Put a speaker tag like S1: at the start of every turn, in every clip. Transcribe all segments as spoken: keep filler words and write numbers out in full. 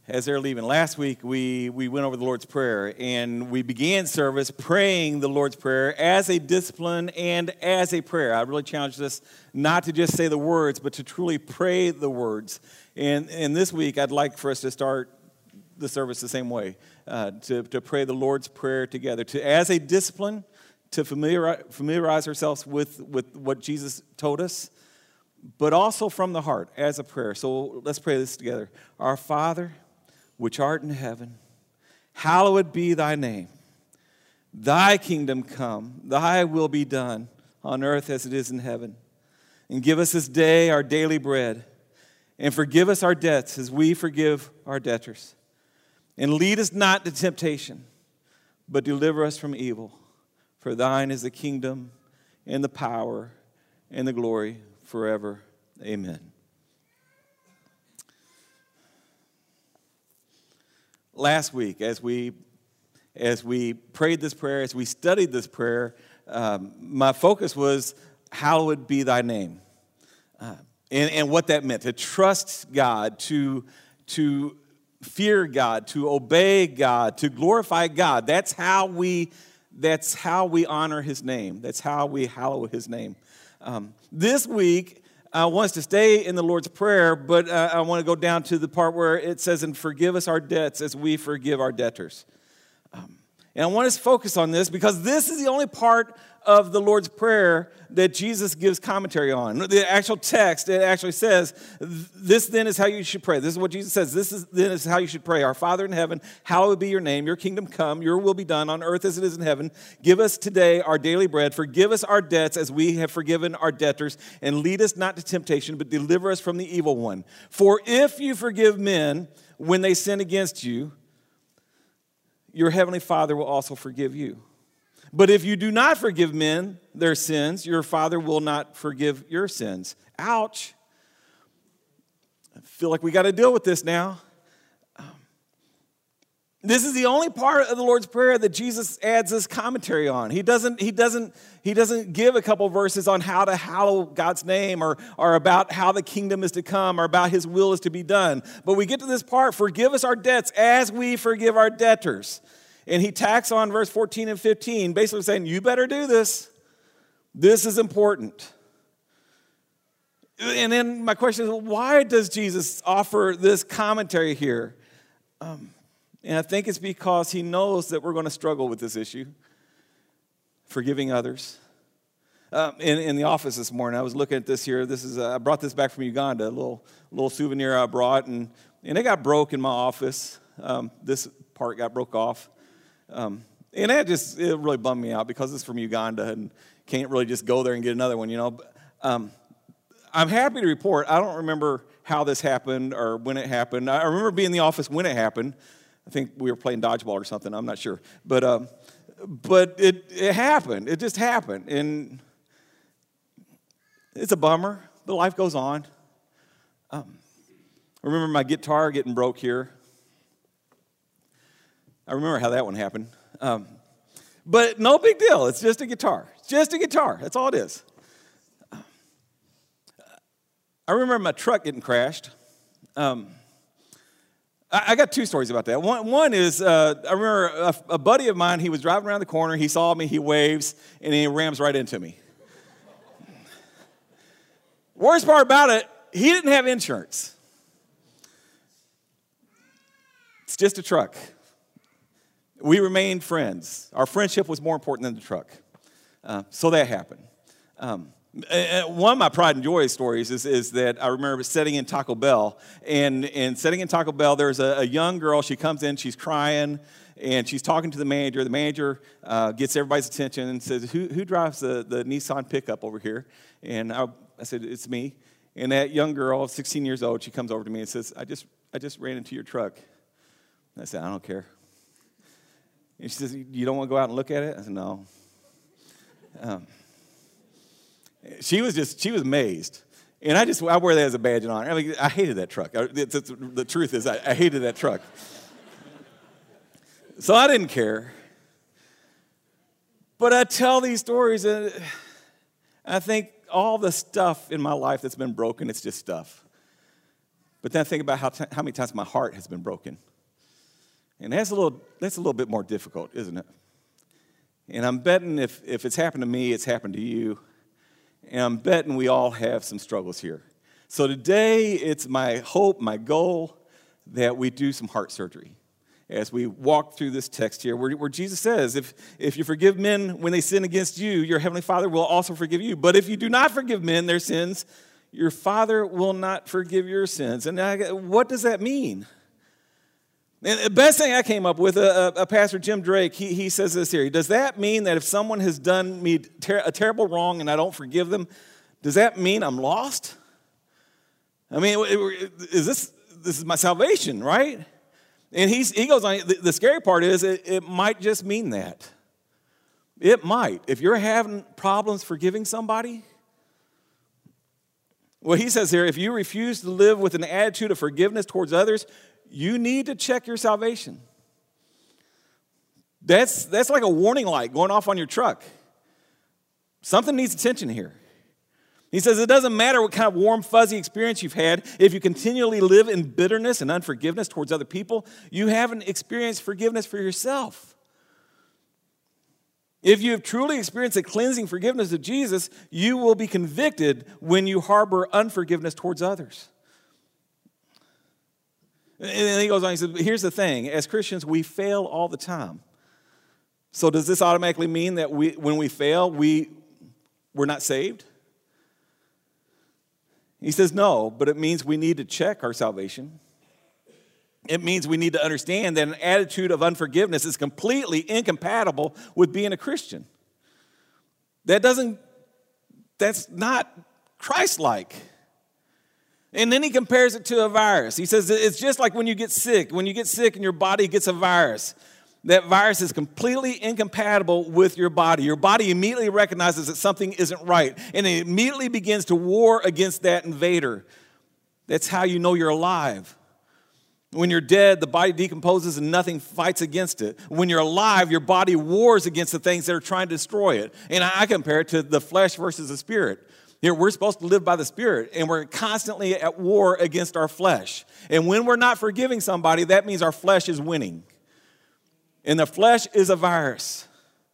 S1: as they're leaving. Last week, we, we went over the Lord's Prayer, and we began service praying the Lord's Prayer as a discipline and as a prayer. I really challenged us not to just say the words, but to truly pray the words. And, and this week, I'd like for us to start the service the same way, uh, to, to pray the Lord's Prayer together, to as a discipline, to familiarize, familiarize ourselves with, with what Jesus told us, but also from the heart as a prayer. So let's pray this together. Our Father, which art in heaven, hallowed be thy name. Thy kingdom come, thy will be done on earth as it is in heaven. And give us this day our daily bread, and forgive us our debts as we forgive our debtors. And lead us not to temptation, but deliver us from evil. For thine is the kingdom and the power and the glory forever. Amen. Last week, as we as we prayed this prayer, as we studied this prayer, um, my focus was, hallowed be thy name. Uh, and, and what that meant, to trust God, to, to fear God, to obey God, to glorify God. That's how we, that's how we honor his name. That's how we hallow his name. Um, this week, I want us to stay in the Lord's Prayer, but uh, I want to go down to the part where it says, and forgive us our debts as we forgive our debtors. Um, and I want us to focus on this because this is the only part of the Lord's Prayer that Jesus gives commentary on. The actual text, it actually says, this then is how you should pray. This is what Jesus says. This is then is how you should pray. Our Father in heaven, hallowed be your name. Your kingdom come. Your will be done on earth as it is in heaven. Give us today our daily bread. Forgive us our debts as we have forgiven our debtors. And lead us not to temptation, but deliver us from the evil one. For if you forgive men when they sin against you, your heavenly Father will also forgive you. But if you do not forgive men their sins, your Father will not forgive your sins. Ouch. I feel like we got to deal with this now. Um, this is the only part of the Lord's Prayer that Jesus adds this commentary on. He doesn't, he doesn't, he doesn't give a couple verses on how to hallow God's name or, or about how the kingdom is to come or about his will is to be done. But we get to this part, forgive us our debts as we forgive our debtors. And he tacks on verse fourteen and fifteen, basically saying, you better do this. This is important. And then my question is, why does Jesus offer this commentary here? Um, and I think it's because he knows that we're going to struggle with this issue, forgiving others. Um, in, in the office this morning, I was looking at this here. This is uh, I brought this back from Uganda, a little little souvenir I brought, and, and it got broke in my office. Um, this part got broke off. Um, and that just, it really bummed me out because it's from Uganda and can't really just go there and get another one, you know. Um, I'm happy to report, I don't remember how this happened or when it happened. I remember being in the office when it happened. I think we were playing dodgeball or something, I'm not sure. But um, but it, it happened, it just happened. And it's a bummer, but life goes on. Um, I remember my guitar getting broke here. I remember how that one happened. Um, but no big deal. It's just a guitar. It's just a guitar. That's all it is. I remember my truck getting crashed. Um, I, I got two stories about that. One, one is, uh, I remember a, a buddy of mine, he was driving around the corner. He saw me, he waves, and he rams right into me. Worst part about it, he didn't have insurance. It's just a truck. We remained friends. Our friendship was more important than the truck. Uh, so that happened. Um, one of my pride and joy stories is, is that I remember sitting in Taco Bell. And, and sitting in Taco Bell, there's a, a young girl. She comes in, she's crying, and she's talking to the manager. The manager uh, gets everybody's attention and says, who, who drives the, the Nissan pickup over here? And I, I said, it's me. And that young girl, sixteen years old, she comes over to me and says, I just, I just ran into your truck. And I said, I don't care. And she says, you don't want to go out and look at it? I said, no. Um, she was just, she was amazed. And I just, I wear that as a badge of honor. I mean, I hated that truck. I, it's, it's, the truth is, I, I hated that truck. So I didn't care. But I tell these stories, and I think all the stuff in my life that's been broken, it's just stuff. But then I think about how, t- how many times my heart has been broken. And that's a little that's a little bit more difficult, isn't it? And I'm betting if, if it's happened to me, it's happened to you. And I'm betting we all have some struggles here. So today, it's my hope, my goal, that we do some heart surgery as we walk through this text here, where, where Jesus says, if, if you forgive men when they sin against you, your heavenly Father will also forgive you. But if you do not forgive men their sins, your Father will not forgive your sins. And I, what does that mean? And the best thing I came up with, uh, uh, Pastor Jim Drake, he, he says this here. Does that mean that if someone has done me ter- a terrible wrong and I don't forgive them, does that mean I'm lost? I mean, is this this is my salvation, right? And he's, he goes on, the, the scary part is it, it might just mean that. It might. If you're having problems forgiving somebody, well, he says here, if you refuse to live with an attitude of forgiveness towards others, you need to check your salvation. That's, that's like a warning light going off on your truck. Something needs attention here. He says it doesn't matter what kind of warm, fuzzy experience you've had. If you continually live in bitterness and unforgiveness towards other people, you haven't experienced forgiveness for yourself. If you have truly experienced the cleansing forgiveness of Jesus, you will be convicted when you harbor unforgiveness towards others. And then he goes on, he says, here's the thing. As Christians, we fail all the time. So does this automatically mean that we, when we fail, we, we're not saved? He says no, but it means we need to check our salvation. It means we need to understand that an attitude of unforgiveness is completely incompatible with being a Christian. That doesn't, that's not Christ-like. And then he compares it to a virus. He says it's just like when you get sick. When you get sick and your body gets a virus, that virus is completely incompatible with your body. Your body immediately recognizes that something isn't right, and it immediately begins to war against that invader. That's how you know you're alive. When you're dead, the body decomposes and nothing fights against it. When you're alive, your body wars against the things that are trying to destroy it. And I compare it to the flesh versus the spirit. Here, we're supposed to live by the Spirit, and we're constantly at war against our flesh. And when we're not forgiving somebody, that means our flesh is winning. And the flesh is a virus.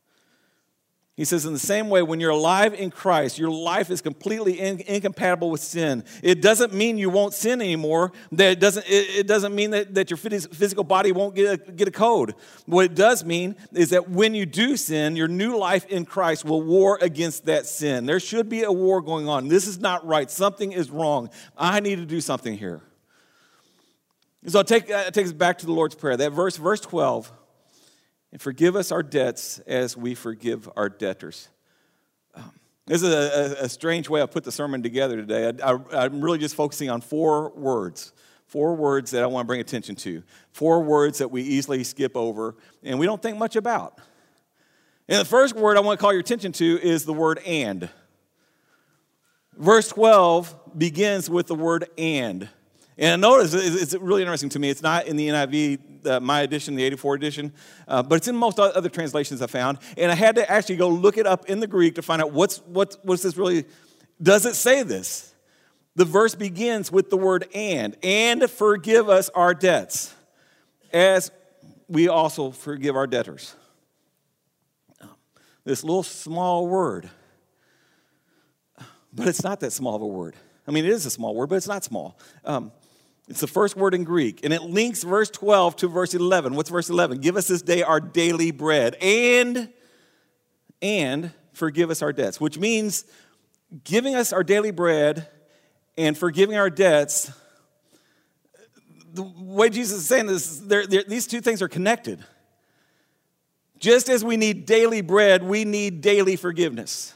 S1: He says, in the same way, when you're alive in Christ, your life is completely in, incompatible with sin. It doesn't mean you won't sin anymore. That it doesn't, it, it doesn't mean that, that your physical body won't get a, get a code. What it does mean is that when you do sin, your new life in Christ will war against that sin. There should be a war going on. This is not right. Something is wrong. I need to do something here. So I'll take, uh, take us back to the Lord's Prayer. That verse, verse twelve. And forgive us our debts as we forgive our debtors. Um, this is a, a, a strange way I put the sermon together today. I, I, I'm really just focusing on four words. Four words that I want to bring attention to. Four words that we easily skip over and we don't think much about. And the first word I want to call your attention to is the word and. Verse twelve begins with the word and. And notice, it's really interesting to me. It's not in the N I V, uh, my edition, the eighty-four edition, uh, but it's in most other translations I found. And I had to actually go look it up in the Greek to find out what's what, what's this really, does it say this? The verse begins with the word and. And forgive us our debts, as we also forgive our debtors. This little small word. But it's not that small of a word. I mean, it is a small word, but it's not small. Um, It's the first word in Greek, and it links verse twelve to verse eleven. What's verse eleven? Give us this day our daily bread, and, and forgive us our debts, which means giving us our daily bread and forgiving our debts. The way Jesus is saying this, they're, they're, these two things are connected. Just as we need daily bread, we need daily forgiveness.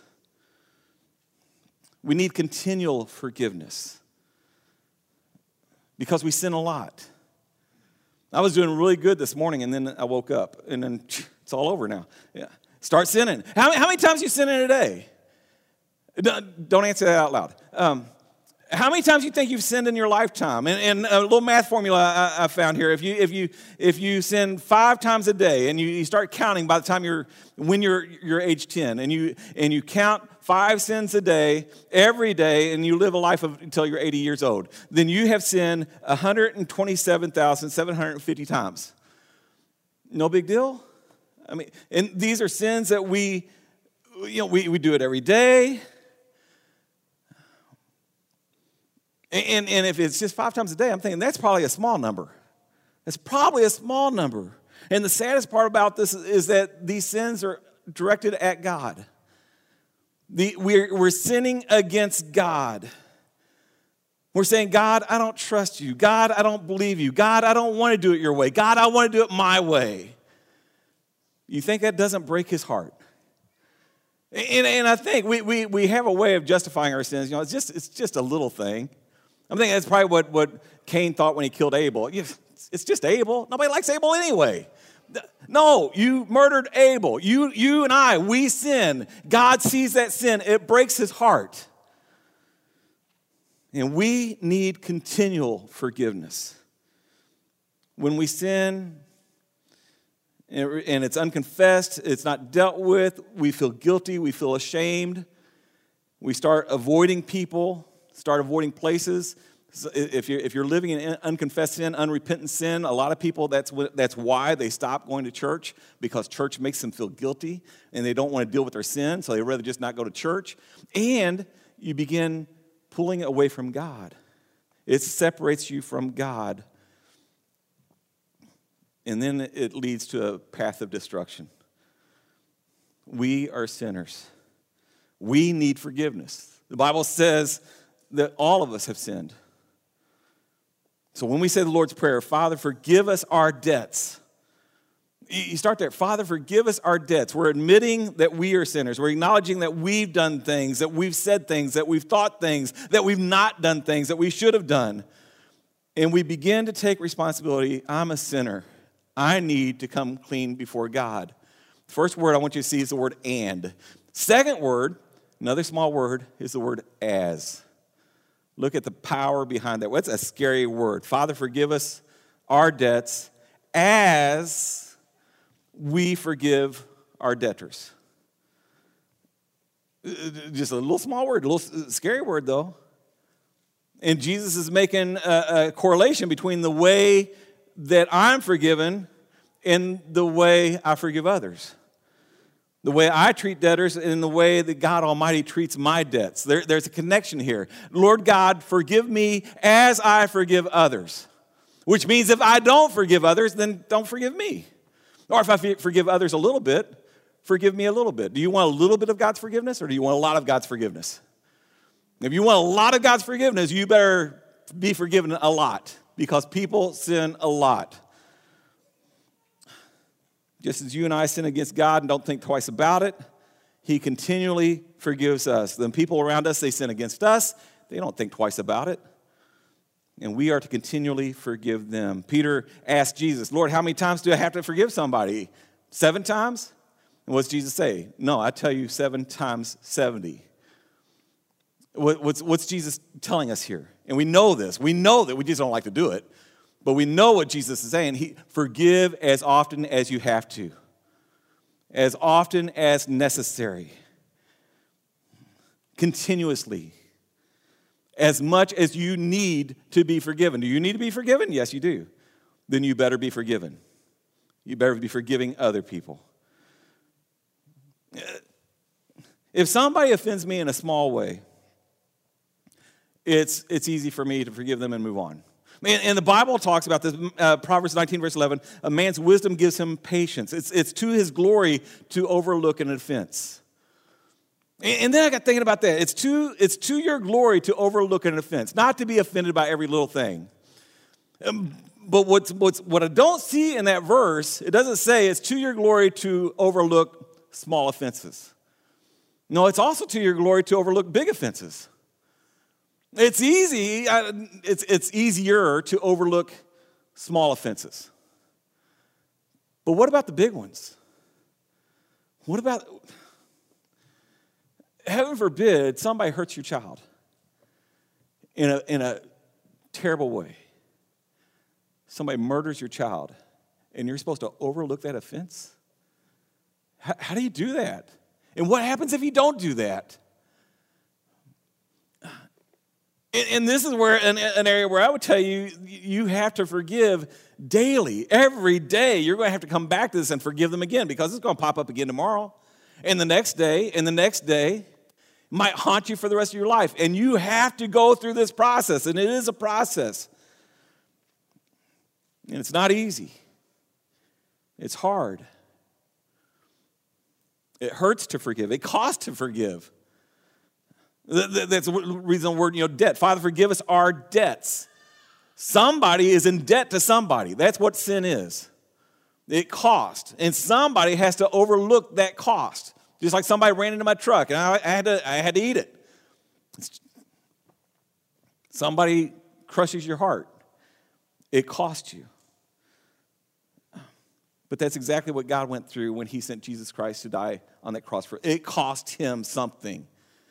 S1: We need continual forgiveness. Because we sin a lot. I was doing really good this morning, and then I woke up, and then it's all over now. Yeah. Start sinning. How, how many times you sin in a day? Don't answer that out loud. Um, How many times do you think you've sinned in your lifetime? And, and a little math formula I, I found here. If you if you if you sin five times a day, and you, you start counting by the time you're when you're you're age ten, and you and you count five sins a day every day, and you live a life of until you're eighty years old, then you have sinned one hundred twenty-seven thousand seven hundred fifty times. No big deal. I mean, and these are sins that we, you know, we, we do it every day. And, and if it's just five times a day, I'm thinking that's probably a small number. That's probably a small number. And the saddest part about this is that these sins are directed at God. The, we're, we're sinning against God. We're saying, God, I don't trust you. God, I don't believe you. God, I don't want to do it your way. God, I want to do it my way. You think that doesn't break his heart? And, and I think we, we, we have a way of justifying our sins. You know, it's just, it's just a little thing. I'm thinking that's probably what, what Cain thought when he killed Abel. It's just Abel. Nobody likes Abel anyway. No, you murdered Abel. You, you and I, we sin. God sees that sin. It breaks his heart. And we need continual forgiveness. When we sin and it's unconfessed, it's not dealt with, we feel guilty, we feel ashamed. We start avoiding people, start avoiding places. So if you're, if you're living in unconfessed sin, unrepentant sin, a lot of people, that's what, that's why they stop going to church, because church makes them feel guilty, and they don't want to deal with their sin, so they'd rather just not go to church. And you begin pulling away from God. It separates you from God. And then it leads to a path of destruction. We are sinners. We need forgiveness. The Bible says that all of us have sinned. So when we say the Lord's Prayer, Father, forgive us our debts. You start there. Father, forgive us our debts. We're admitting that we are sinners. We're acknowledging that we've done things, that we've said things, that we've thought things, that we've not done things that we should have done. And we begin to take responsibility. I'm a sinner. I need to come clean before God. First word I want you to see is the word and. Second word, another small word, is the word as. Look at the power behind that. What's a scary word? Father, forgive us our debts as we forgive our debtors. Just a little small word, a little scary word though. And Jesus is making a, a correlation between the way that I'm forgiven and the way I forgive others. The way I treat debtors and the way that God Almighty treats my debts. There, there's a connection here. Lord God, forgive me as I forgive others. Which means if I don't forgive others, then don't forgive me. Or if I forgive others a little bit, forgive me a little bit. Do you want a little bit of God's forgiveness, or do you want a lot of God's forgiveness? If you want a lot of God's forgiveness, you better be forgiven a lot, because people sin a lot. Just as you and I sin against God and don't think twice about it, he continually forgives us. The people around us, they sin against us. They don't think twice about it. And we are to continually forgive them. Peter asked Jesus, Lord, how many times do I have to forgive somebody? Seven times? And what's Jesus say? No, I tell you seven times seventy. What's, what's Jesus telling us here? And we know this. We know that we just don't like to do it. But we know what Jesus is saying. He, forgive as often as you have to. As often as necessary. Continuously. As much as you need to be forgiven. Do you need to be forgiven? Yes, you do. Then you better be forgiven. You better be forgiving other people. If somebody offends me in a small way, it's, it's easy for me to forgive them and move on. And, and the Bible talks about this, uh, Proverbs nineteen, verse eleven, a man's wisdom gives him patience. It's, it's to his glory to overlook an offense. And, and then I got thinking about that. It's to, it's to your glory to overlook an offense, not to be offended by every little thing. Um, but what's, what's, what I don't see in that verse, it doesn't say it's to your glory to overlook small offenses. No, it's also to your glory to overlook big offenses. It's easy, it's, it's easier to overlook small offenses. But what about the big ones? What about, heaven forbid, somebody hurts your child. in a, in a terrible way. Somebody murders your child, and you're supposed to overlook that offense? How, how do you do that? And what happens if you don't do that? And, and this is where an, an area where I would tell you, you have to forgive daily. Every day, you're going to have to come back to this and forgive them again, because it's going to pop up again tomorrow. And the next day, and the next day, might haunt you for the rest of your life. And you have to go through this process, and it is a process. And it's not easy. It's hard. It hurts to forgive. It costs to forgive. That's the reason the word, you know, debt. Father, forgive us our debts. Somebody is in debt to somebody. That's what sin is. It costs. And somebody has to overlook that cost. Just like somebody ran into my truck and I, I, had, to, I had to eat it. Somebody crushes your heart. It costs you. But that's exactly what God went through when he sent Jesus Christ to die on that cross. For it cost him something.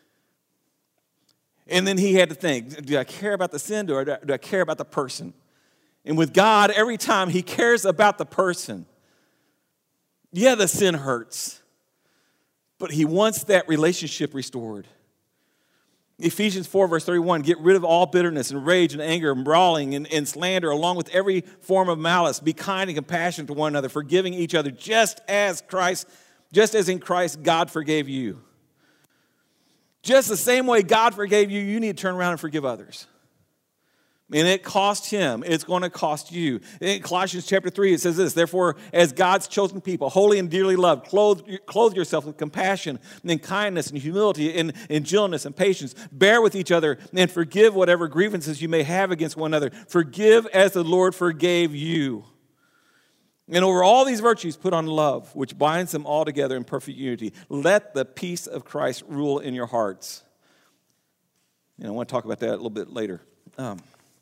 S1: And then he had to think, do I care about the sin or do I, do I care about the person? And with God, every time he cares about the person, yeah, the sin hurts. But he wants that relationship restored. Ephesians four, verse thirty-one, get rid of all bitterness and rage and anger and brawling and, and slander, along with every form of malice. Be kind and compassionate to one another, forgiving each other, just as Christ, just as in Christ God forgave you. Just the same way God forgave you, you need to turn around and forgive others. And it cost him. It's going to cost you. In Colossians chapter three, it says this, therefore, as God's chosen people, holy and dearly loved, clothe, clothe yourself with compassion and kindness and humility and, and gentleness and patience. Bear with each other and forgive whatever grievances you may have against one another. Forgive as the Lord forgave you. And over all these virtues, put on love, which binds them all together in perfect unity. Let the peace of Christ rule in your hearts. And I want to talk about that a little bit later. Um,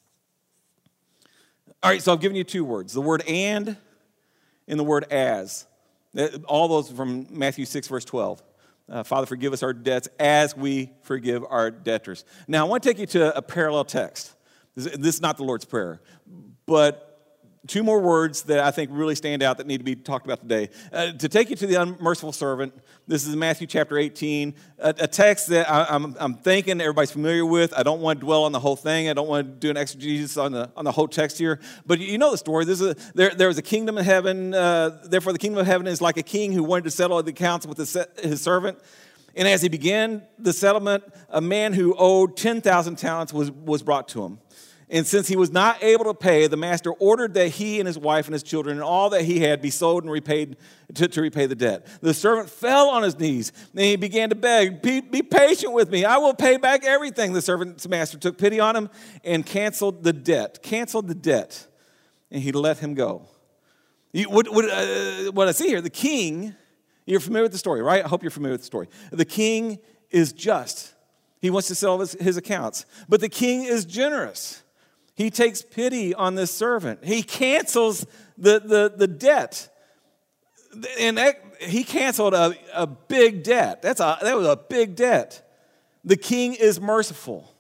S1: all right, so I've given you two words, the word and and the word as. All those from Matthew six, verse twelve. Uh, Father, forgive us our debts as we forgive our debtors. Now, I want to take you to a parallel text. This, this is not the Lord's Prayer, but two more words that I think really stand out that need to be talked about today. Uh, to take you to the unmerciful servant, this is Matthew chapter eighteen, a, a text that I, I'm, I'm thinking everybody's familiar with. I don't want to dwell on the whole thing. I don't want to do an exegesis on the on the whole text here. But you know the story. This is a, there, there was a kingdom in heaven. Uh, therefore, the kingdom of heaven is like a king who wanted to settle the accounts with his, his servant. And as he began the settlement, a man who owed ten thousand talents was, was brought to him. And since he was not able to pay, the master ordered that he and his wife and his children and all that he had be sold and repaid to, to repay the debt. The servant fell on his knees and he began to beg, be, be patient with me. I will pay back everything. The servant's master took pity on him and canceled the debt. Canceled the debt. And he let him go. You, what, what, uh, what I see here, the king, you're familiar with the story, right? I hope you're familiar with the story. The king is just. He wants to settle his, his accounts. But the king is generous. He takes pity on this servant. He cancels the, the, the debt. And that, he canceled a, a big debt. That's a, that was a big debt. The king is merciful.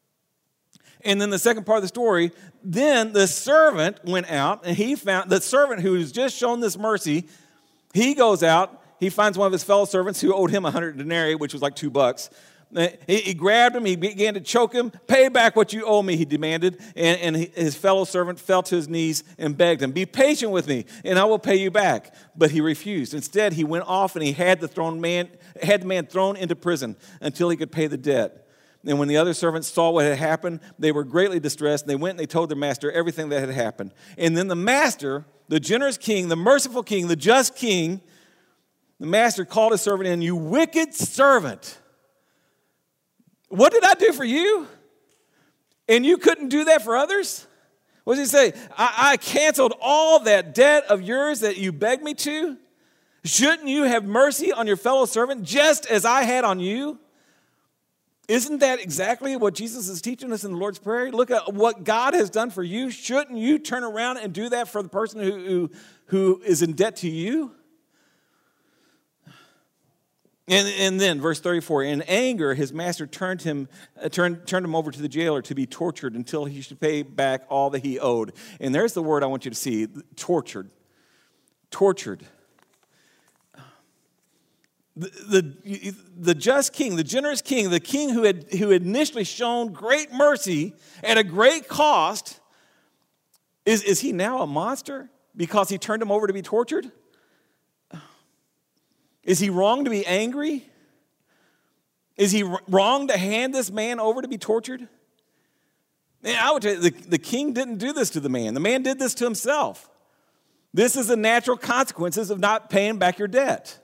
S1: And then the second part of the story, then the servant went out and he found, the servant who's just shown this mercy, he goes out, he finds one of his fellow servants who owed him a hundred denarii, which was like two bucks. He, he grabbed him, he began to choke him. Pay back what you owe me, he demanded. And, and he, his fellow servant fell to his knees and begged him, be patient with me, and I will pay you back. But he refused. Instead, he went off and he had the, thrown man, had the man thrown into prison until he could pay the debt. And when the other servants saw what had happened, they were greatly distressed. And they went and they told their master everything that had happened. And then the master, the generous king, the merciful king, the just king, the master called his servant in, you wicked servant. What did I do for you? And you couldn't do that for others? What does he say? I, I canceled all that debt of yours that you begged me to. Shouldn't you have mercy on your fellow servant just as I had on you? Isn't that exactly what Jesus is teaching us in the Lord's Prayer? Look at what God has done for you. Shouldn't you turn around and do that for the person who, who, who is in debt to you? And, and then, verse thirty-four, in anger, his master turned him, uh, turned, turned him over to the jailer to be tortured until he should pay back all that he owed. And there's the word I want you to see, tortured. Tortured. The, the, the just king, the generous king, the king who had, who had initially shown great mercy at a great cost, is, is he now a monster because he turned him over to be tortured? Is he wrong to be angry? Is he wrong to hand this man over to be tortured? Man, I would tell you, the, the king didn't do this to the man. The man did this to himself. This is the natural consequences of not paying back your debt.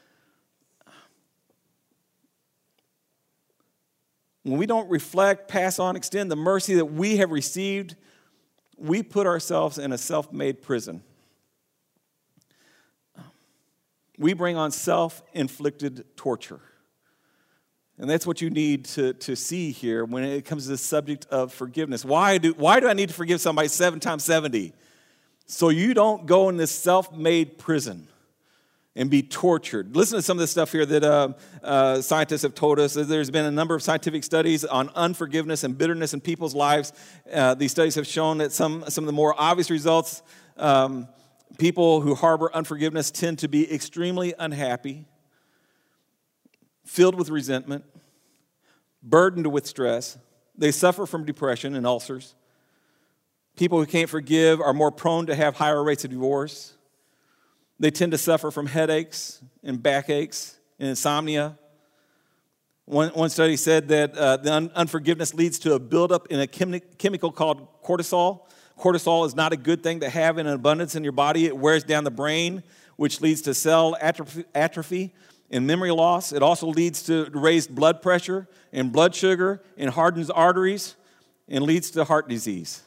S1: When we don't reflect, pass on, extend the mercy that we have received, we put ourselves in a self-made prison. We bring on self-inflicted torture. And that's what you need to, to see here when it comes to the subject of forgiveness. Why do, why do I need to forgive somebody seven times seventy? So you don't go in this self-made prison and be tortured. Listen to some of the stuff here that uh, uh, scientists have told us. There's been a number of scientific studies on unforgiveness and bitterness in people's lives. Uh, these studies have shown that some, some of the more obvious results, um, people who harbor unforgiveness tend to be extremely unhappy, filled with resentment, burdened with stress. They suffer from depression and ulcers. People who can't forgive are more prone to have higher rates of divorce. They tend to suffer from headaches and backaches and insomnia. One, one study said that uh, the un- unforgiveness leads to a buildup in a chemi- chemical called cortisol. Cortisol is not a good thing to have in abundance in your body. It wears down the brain, which leads to cell atrophy, atrophy and memory loss. It also leads to raised blood pressure and blood sugar and hardens arteries and leads to heart disease.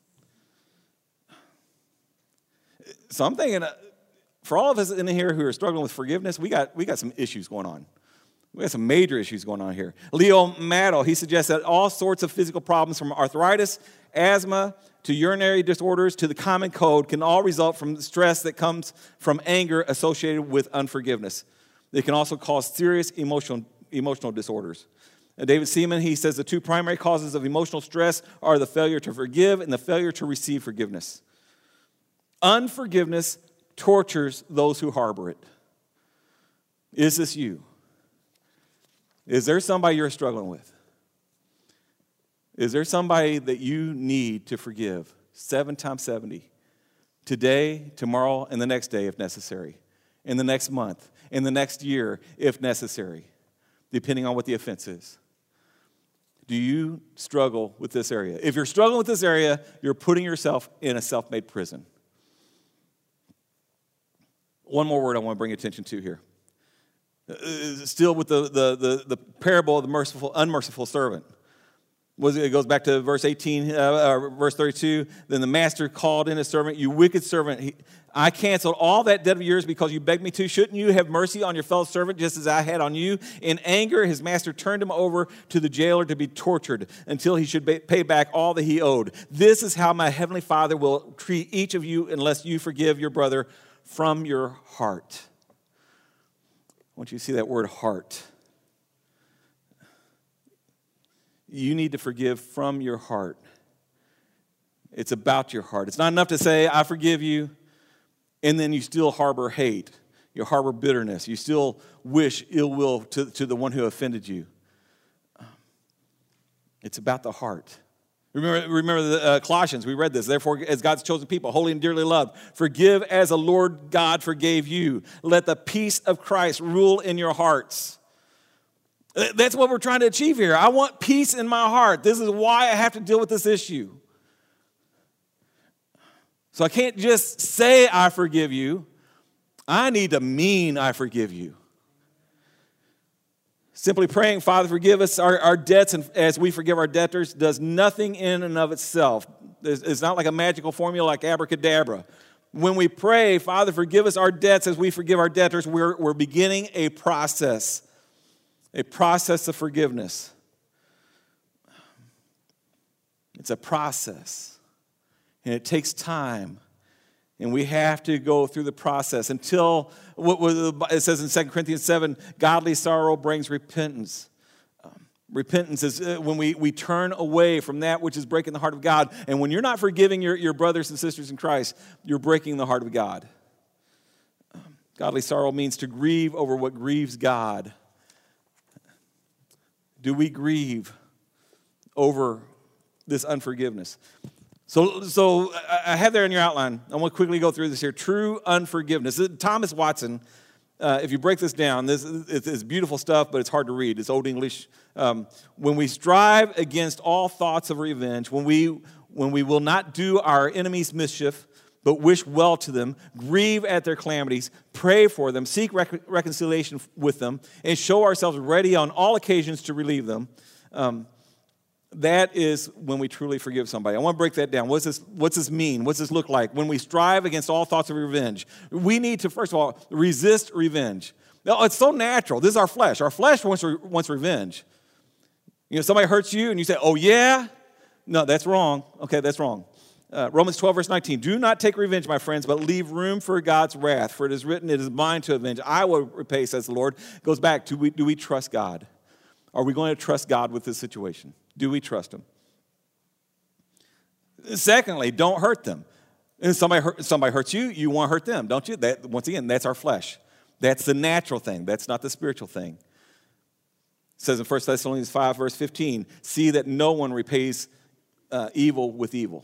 S1: So I'm thinking, uh, for all of us in here who are struggling with forgiveness, we got we got some issues going on. We got some major issues going on here. Leo Maddow, he suggests that all sorts of physical problems from arthritis, asthma, to urinary disorders, to the common cold, can all result from the stress that comes from anger associated with unforgiveness. They can also cause serious emotional, emotional disorders. And David Seaman, he says the two primary causes of emotional stress are the failure to forgive and the failure to receive forgiveness. Unforgiveness tortures those who harbor it. Is this you? Is there somebody you're struggling with? Is there somebody that you need to forgive seven times seventy? Today, tomorrow, and the next day if necessary. In the next month, in the next year if necessary, depending on what the offense is. Do you struggle with this area? If you're struggling with this area, you're putting yourself in a self-made prison. One more word I want to bring attention to here. Still with the, the, the, the parable of the merciful, unmerciful servant. It goes back to verse eighteen, uh, verse thirty-two. Then the master called in his servant, "You wicked servant, he, I canceled all that debt of yours because you begged me to. Shouldn't you have mercy on your fellow servant just as I had on you?" In anger, his master turned him over to the jailer to be tortured until he should pay back all that he owed. This is how my heavenly Father will treat each of you unless you forgive your brother from your heart. I want you to see that word heart. You need to forgive from your heart. It's about your heart. It's not enough to say, "I forgive you," and then you still harbor hate. You harbor bitterness. You still wish ill will to, to the one who offended you. It's about the heart. Remember, remember the uh, Colossians, we read this. Therefore, as God's chosen people, holy and dearly loved, forgive as the Lord God forgave you. Let the peace of Christ rule in your hearts. That's what we're trying to achieve here. I want peace in my heart. This is why I have to deal with this issue. So I can't just say I forgive you. I need to mean I forgive you. Simply praying, "Father, forgive us our, our debts and as we forgive our debtors," does nothing in and of itself. It's not like a magical formula like abracadabra. When we pray, "Father, forgive us our debts as we forgive our debtors," we're, we're beginning a process. A process of forgiveness. It's a process. And it takes time. And we have to go through the process until, what it says in Second Corinthians seven, godly sorrow brings repentance. Um, repentance is when we, we turn away from that which is breaking the heart of God. And when you're not forgiving your, your brothers and sisters in Christ, you're breaking the heart of God. Um, godly sorrow means to grieve over what grieves God. Do we grieve over this unforgiveness? So, so I have there in your outline, I want to quickly go through this here. True unforgiveness. Thomas Watson, uh, if you break this down, this it's, it's beautiful stuff, but it's hard to read. It's Old English. Um, when we strive against all thoughts of revenge, when we, when we will not do our enemies mischief, but wish well to them, grieve at their calamities, pray for them, seek rec- reconciliation with them, and show ourselves ready on all occasions to relieve them, um, that is when we truly forgive somebody. I want to break that down. What's this, what's this mean? What's this look like? When we strive against all thoughts of revenge, we need to, first of all, resist revenge. Now, it's so natural. This is our flesh. Our flesh wants, wants revenge. You know, somebody hurts you and you say, oh, yeah? No, that's wrong. Okay, that's wrong. Uh, Romans twelve, verse nineteen, do not take revenge, my friends, but leave room for God's wrath. For it is written, it is mine to avenge. I will repay, says the Lord. It goes back, do we, do we trust God? Are we going to trust God with this situation? Do we trust him? Secondly, don't hurt them. And somebody, hurt, somebody hurts you, you want to hurt them, don't you? That, once again, that's our flesh. That's the natural thing. That's not the spiritual thing. It says in First Thessalonians five, verse fifteen, see that no one repays uh, evil with evil.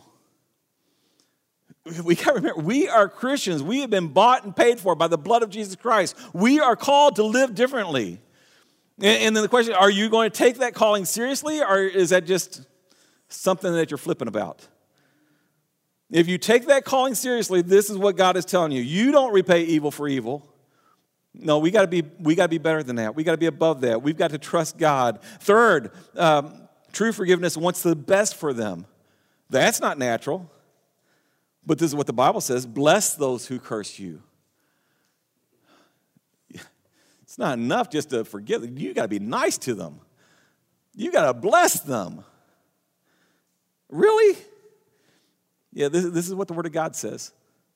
S1: We got to remember, we are Christians. We have been bought and paid for by the blood of Jesus Christ. We are called to live differently. And then the question, are you going to take that calling seriously, or is that just something that you're flipping about? If you take that calling seriously, this is what God is telling you. You don't repay evil for evil. No, we got to be we got to be better than that. We got to be above that. We've got to trust God. Third, um, true forgiveness wants the best for them. That's not natural. But this is what the Bible says, bless those who curse you. It's not enough just to forgive them. You got to be nice to them. You got to bless them. Really? Yeah, this, this is what the Word of God says.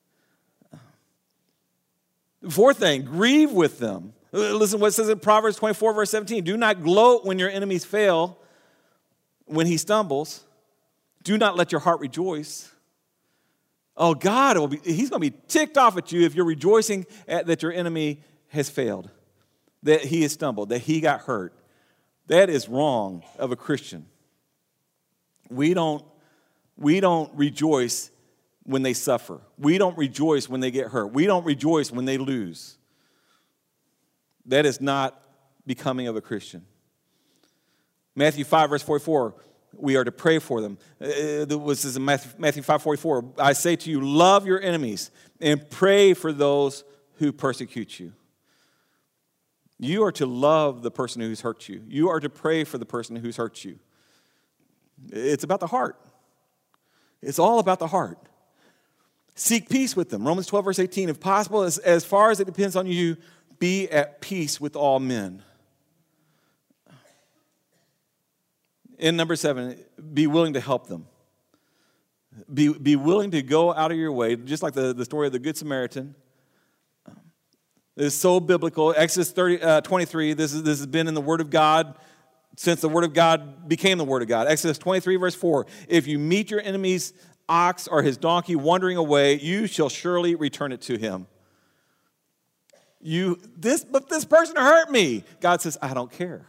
S1: Fourth thing, grieve with them. Listen to what it says in Proverbs twenty-four, verse seventeen. Do not gloat when your enemies fail, when he stumbles. Do not let your heart rejoice. Oh, God, will be, he's going to be ticked off at you if you're rejoicing at, that your enemy has failed, that he has stumbled, that he got hurt. That is wrong of a Christian. We don't, we don't rejoice when they suffer. We don't rejoice when they get hurt. We don't rejoice when they lose. That is not becoming of a Christian. Matthew five, verse forty-four, we are to pray for them. Uh, this is in Matthew five, forty-four. I say to you, love your enemies and pray for those who persecute you. You are to love the person who's hurt you. You are to pray for the person who's hurt you. It's about the heart. It's all about the heart. Seek peace with them. Romans twelve, verse eighteen, if possible, as, as far as it depends on you, be at peace with all men. And number seven, be willing to help them. Be, be willing to go out of your way, just like the, the story of the Good Samaritan. It's so biblical. Exodus thirty, uh, twenty-three, this, is, this has been in the Word of God since the Word of God became the Word of God. Exodus twenty-three, verse four, if you meet your enemy's ox or his donkey wandering away, you shall surely return it to him. You, this, but this person hurt me. God says, I don't care.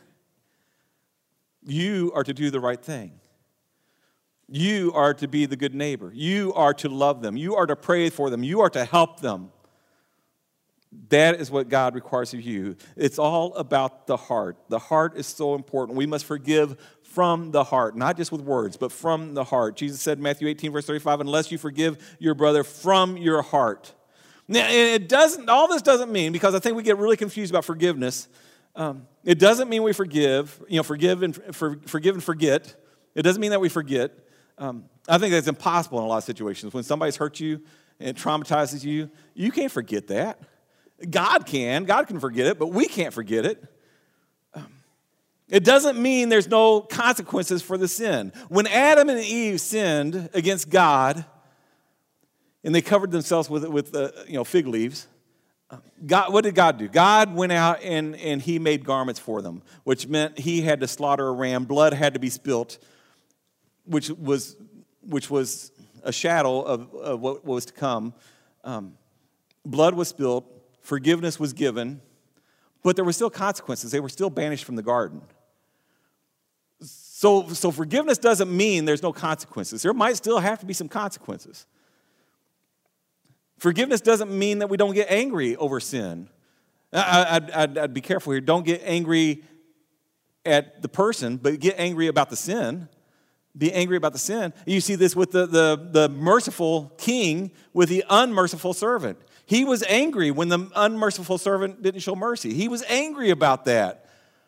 S1: You are to do the right thing. You are to be the good neighbor. You are to love them. You are to pray for them. You are to help them. That is what God requires of you. It's all about the heart. The heart is so important. We must forgive from the heart, not just with words, but from the heart. Jesus said in Matthew eighteen, verse thirty-five, unless you forgive your brother from your heart. Now, it doesn't, all this doesn't mean, because I think we get really confused about forgiveness. Um, it doesn't mean we forgive, you know, forgive and for, forgive and forget. It doesn't mean that we forget. Um, I think that's impossible in a lot of situations. When somebody's hurt you and it traumatizes you, you can't forget that. God can. God can forget it, but we can't forget it. Um, it doesn't mean there's no consequences for the sin. When Adam and Eve sinned against God, and they covered themselves with, with uh, you know, fig leaves. God, what did God do? God went out and, and he made garments for them, which meant he had to slaughter a ram. Blood had to be spilt, which was which was a shadow of, of what was to come. Um, blood was spilled. Forgiveness was given. But there were still consequences. They were still banished from the garden. So, so forgiveness doesn't mean there's no consequences. There might still have to be some consequences. Forgiveness doesn't mean that we don't get angry over sin. I, I'd, I'd, I'd be careful here. Don't get angry at the person, but get angry about the sin. Be angry about the sin. You see this with the, the, the merciful king with the unmerciful servant. He was angry when the unmerciful servant didn't show mercy. He was angry about that.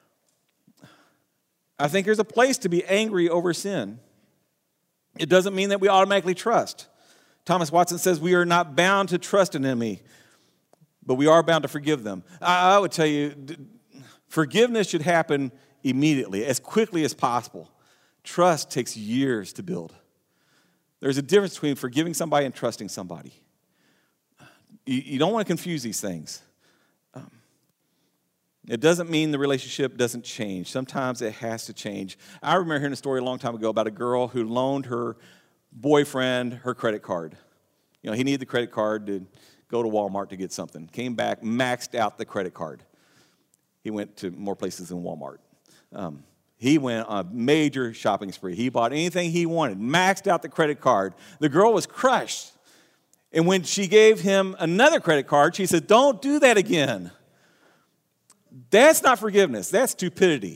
S1: I think there's a place to be angry over sin. It doesn't mean that we automatically trust. Thomas Watson says we are not bound to trust an enemy, but we are bound to forgive them. I, I would tell you, forgiveness should happen immediately, as quickly as possible. Trust takes years to build. There's a difference between forgiving somebody and trusting somebody. You, you don't want to confuse these things. Um, it doesn't mean the relationship doesn't change. Sometimes it has to change. I remember hearing a story a long time ago about a girl who loaned her boyfriend her credit card. You know, he needed the credit card to go to Walmart to get something. Came back, maxed out the credit card. He went to more places than Walmart. Um, he went on a major shopping spree. He bought anything he wanted, maxed out the credit card. The girl was crushed. And when she gave him another credit card, she said, "Don't do that again." That's not forgiveness. That's stupidity.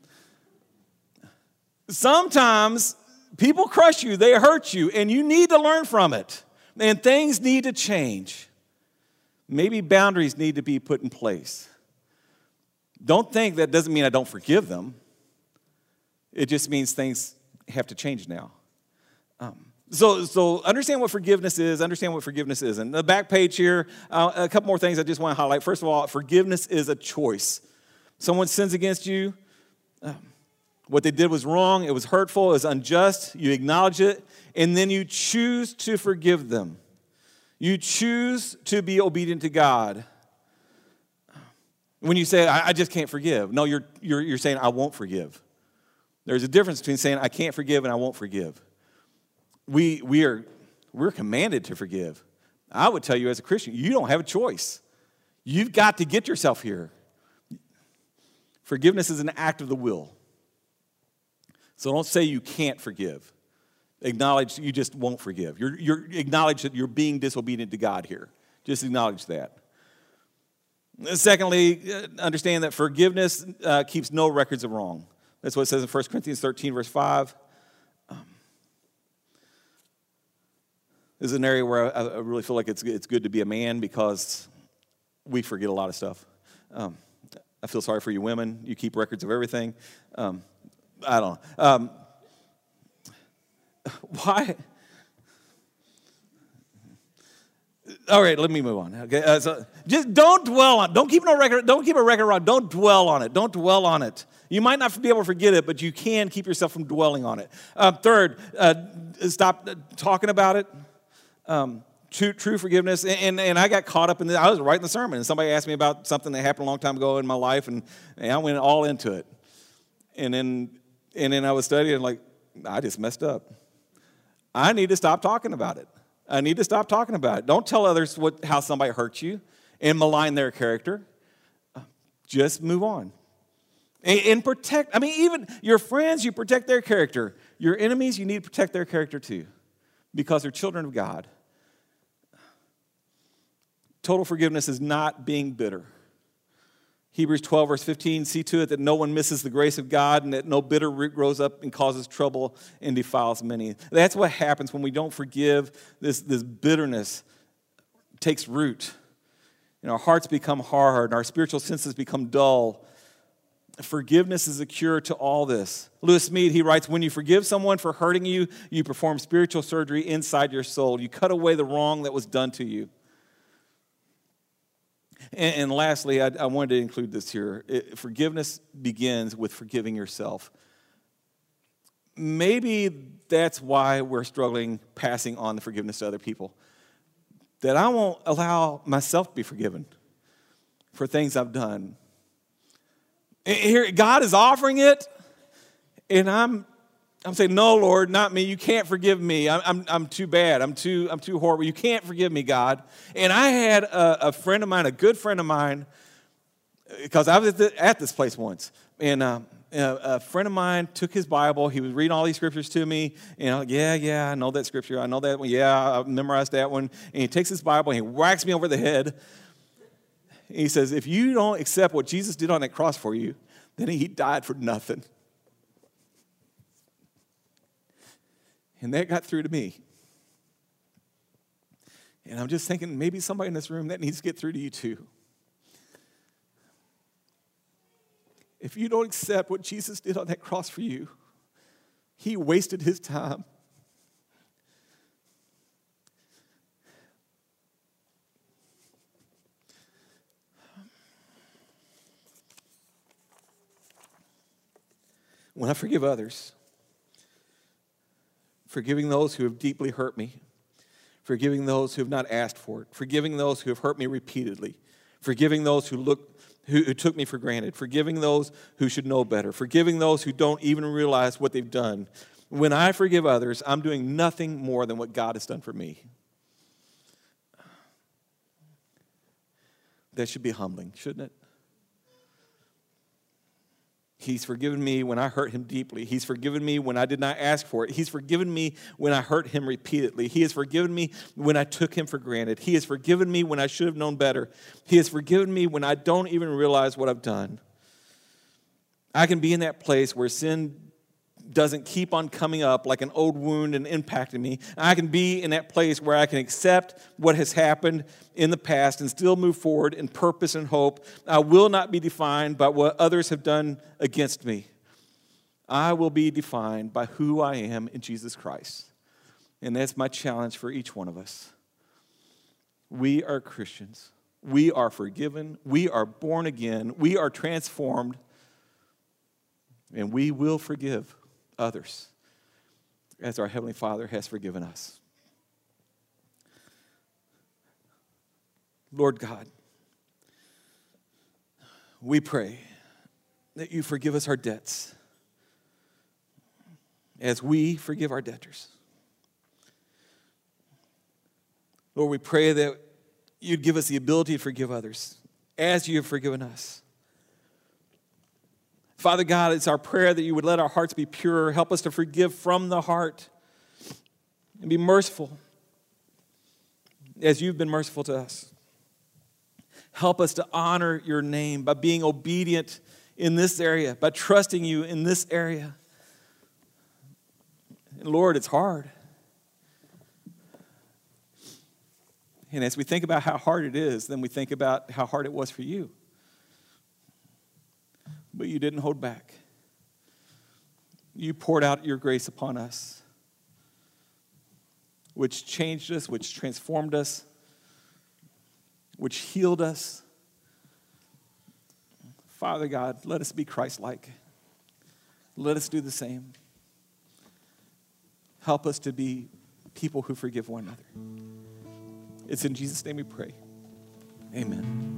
S1: Sometimes people crush you, they hurt you, and you need to learn from it. And things need to change. Maybe boundaries need to be put in place. Don't think that doesn't mean I don't forgive them. It just means things have to change now. Um, so, so understand what forgiveness is, understand what forgiveness isn't. The back page here, uh, a couple more things I just want to highlight. First of all, forgiveness is a choice. Someone sins against you. Um, What they did was wrong, it was hurtful, it was unjust, you acknowledge it, and then you choose to forgive them. You choose to be obedient to God. When you say, I, I just can't forgive, no, you're, you're, you're saying, I won't forgive. There's a difference between saying, I can't forgive and I won't forgive. We, we are, we're commanded to forgive. I would tell you as a Christian, you don't have a choice. You've got to get yourself here. Forgiveness is an act of the will. So don't say you can't forgive. Acknowledge you just won't forgive. You're, you're acknowledge that you're being disobedient to God here. Just acknowledge that. Secondly, understand that forgiveness uh, keeps no records of wrong. That's what it says in First Corinthians thirteen, verse five. Um, this is an area where I, I really feel like it's, it's good to be a man because we forget a lot of stuff. Um, I feel sorry for you women. You keep records of everything. Um, I don't know. Um, why? All right, let me move on. Okay, uh, so just don't dwell on. Don't keep no record. Don't keep a record around. Don't dwell on it. Don't dwell on it. You might not be able to forget it, but you can keep yourself from dwelling on it. Uh, third, uh, stop talking about it. Um, true, true forgiveness. And, and and I got caught up in this. I was writing the sermon, and somebody asked me about something that happened a long time ago in my life, and, and I went all into it. And then and then I was studying, like, I just messed up. I need to stop talking about it. I need to stop talking about it. Don't tell others what how somebody hurt you and malign their character. Just move on. And, and protect, I mean, even your friends, you protect their character. Your enemies, you need to protect their character too, because they're children of God. Total forgiveness is not being bitter. Hebrews twelve, verse fifteen, see to it that no one misses the grace of God and that no bitter root grows up and causes trouble and defiles many. That's what happens when we don't forgive. This, this bitterness takes root. And our hearts become hard and our spiritual senses become dull. Forgiveness is a cure to all this. Lewis Smead, he writes, when you forgive someone for hurting you, you perform spiritual surgery inside your soul. You cut away the wrong that was done to you. And, and lastly, I, I wanted to include this here. It, forgiveness begins with forgiving yourself. Maybe that's why we're struggling passing on the forgiveness to other people. that I won't allow myself to be forgiven for things I've done. Here, God is offering it, and I'm I'm saying, no, Lord, not me. You can't forgive me. I'm I'm, I'm too bad. I'm too I'm too horrible. You can't forgive me, God. And I had a, a friend of mine, a good friend of mine, because I was at, the, at this place once, and uh, a friend of mine took his Bible. He was reading all these scriptures to me, and I'm like, yeah, yeah, I know that scripture. I know that one. Yeah, I memorized that one. And he takes his Bible and he whacks me over the head. And he says, if you don't accept what Jesus did on that cross for you, then he died for nothing. And that got through to me. And I'm just thinking, maybe somebody in this room, that needs to get through to you too. If you don't accept what Jesus did on that cross for you, he wasted his time. When I forgive others, forgiving those who have deeply hurt me, forgiving those who have not asked for it, forgiving those who have hurt me repeatedly, forgiving those who look Who, who took me for granted, forgiving those who should know better, forgiving those who don't even realize what they've done. When I forgive others, I'm doing nothing more than what God has done for me. That should be humbling, shouldn't it? He's forgiven me when I hurt him deeply. He's forgiven me when I did not ask for it. He's forgiven me when I hurt him repeatedly. He has forgiven me when I took him for granted. He has forgiven me when I should have known better. He has forgiven me when I don't even realize what I've done. I can be in that place where sin doesn't keep on coming up like an old wound and impacting me. I can be in that place where I can accept what has happened in the past and still move forward in purpose and hope. I will not be defined by what others have done against me. I will be defined by who I am in Jesus Christ. And that's my challenge for each one of us. We are Christians. We are forgiven. We are born again. We are transformed. And we will forgive others as our Heavenly Father has forgiven us. Lord God, we pray that you forgive us our debts as we forgive our debtors. Lord, we pray that you'd give us the ability to forgive others as you have forgiven us. Father God, it's our prayer that you would let our hearts be pure. Help us to forgive from the heart and be merciful as you've been merciful to us. Help us to honor your name by being obedient in this area, by trusting you in this area. And Lord, it's hard. And as we think about how hard it is, then we think about how hard it was for you. But you didn't hold back. You poured out your grace upon us, which changed us, which transformed us, which healed us. Father God, let us be Christ-like. Let us do the same. Help us to be people who forgive one another. It's in Jesus' name we pray. Amen.